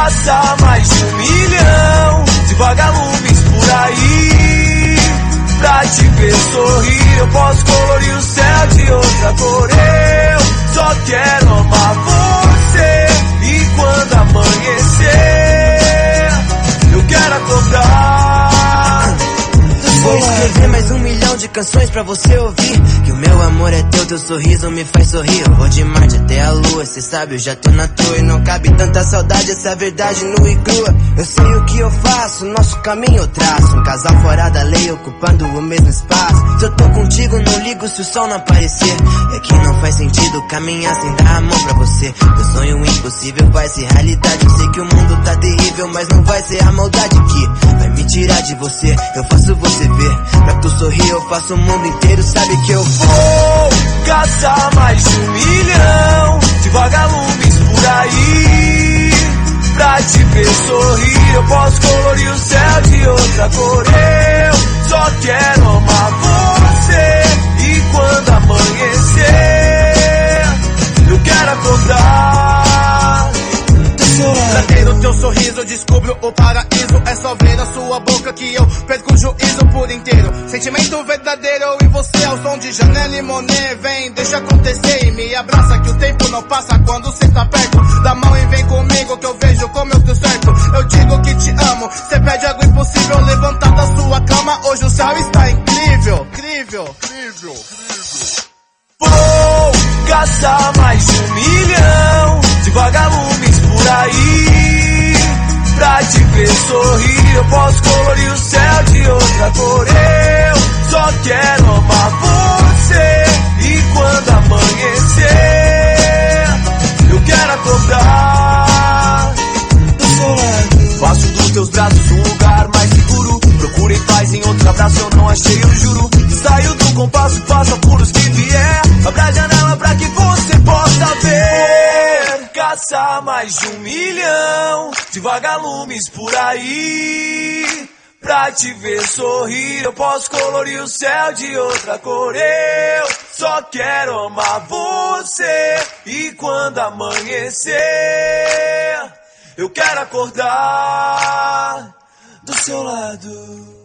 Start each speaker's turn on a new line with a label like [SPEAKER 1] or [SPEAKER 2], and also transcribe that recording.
[SPEAKER 1] caçar mais de 1 milhão de vagalumes por aí. Pra te ver sorrir, eu posso colorir o céu de outra cor. Eu só quero amar você. E quando amanhecer, eu quero acordar.
[SPEAKER 2] Vou escrever mais 1 milhão de canções pra você ouvir. Que o meu amor é teu sorriso me faz sorrir. Eu vou de Marte até a lua, cê sabe, eu já tô na tua. E não cabe tanta saudade, essa verdade nua e crua. Eu sei o que eu faço, nosso caminho eu traço. Um casal fora da lei, ocupando o mesmo espaço. Se eu tô contigo, não ligo se o sol não aparecer. É que não faz sentido caminhar sem dar a mão pra você. Teu sonho impossível vai ser realidade. Eu sei que o mundo tá terrível, mas não vai ser a maldade que vai me tirar de você. Eu faço você ver, pra tu sorrir eu faço o mundo inteiro. Sabe que eu
[SPEAKER 1] vou caçar mais de 1 milhão de vagalumes por aí. Pra te ver sorrir, eu posso colorir o céu de outra cor. Eu só quero amar você. E quando amanhecer, eu quero acordar.
[SPEAKER 3] Tratei no teu sorriso, descubro o paraíso. É só ver na sua boca que eu perco o juízo por inteiro. Sentimento verdadeiro e você ao som de Janelle e Monet. Vem, deixa acontecer e me abraça que o tempo não passa quando cê tá perto. Dá mão e vem comigo que eu vejo como eu tô certo. Eu digo que te amo, cê pede algo impossível. Levantar da sua cama, hoje o céu está incrível. Incrível, incrível, incrível.
[SPEAKER 1] Vou caçar mais de 1 milhão de vagalumes por aí. Pra te ver sorrir, eu posso colorir o céu de outra cor. Eu só quero amar você. E quando amanhecer, eu quero acordar. Faço dos teus braços um lugar mais seguro. Procurei paz em outro abraço, eu não achei, eu juro. Saio do compasso, faço apuros que vier. Abra a janela pra que você possa ver. Caçar mais de 1 milhão de vagalumes por aí. Pra te ver sorrir, eu posso colorir o céu de outra cor. Eu só quero amar você. E quando amanhecer, eu quero acordar do seu lado.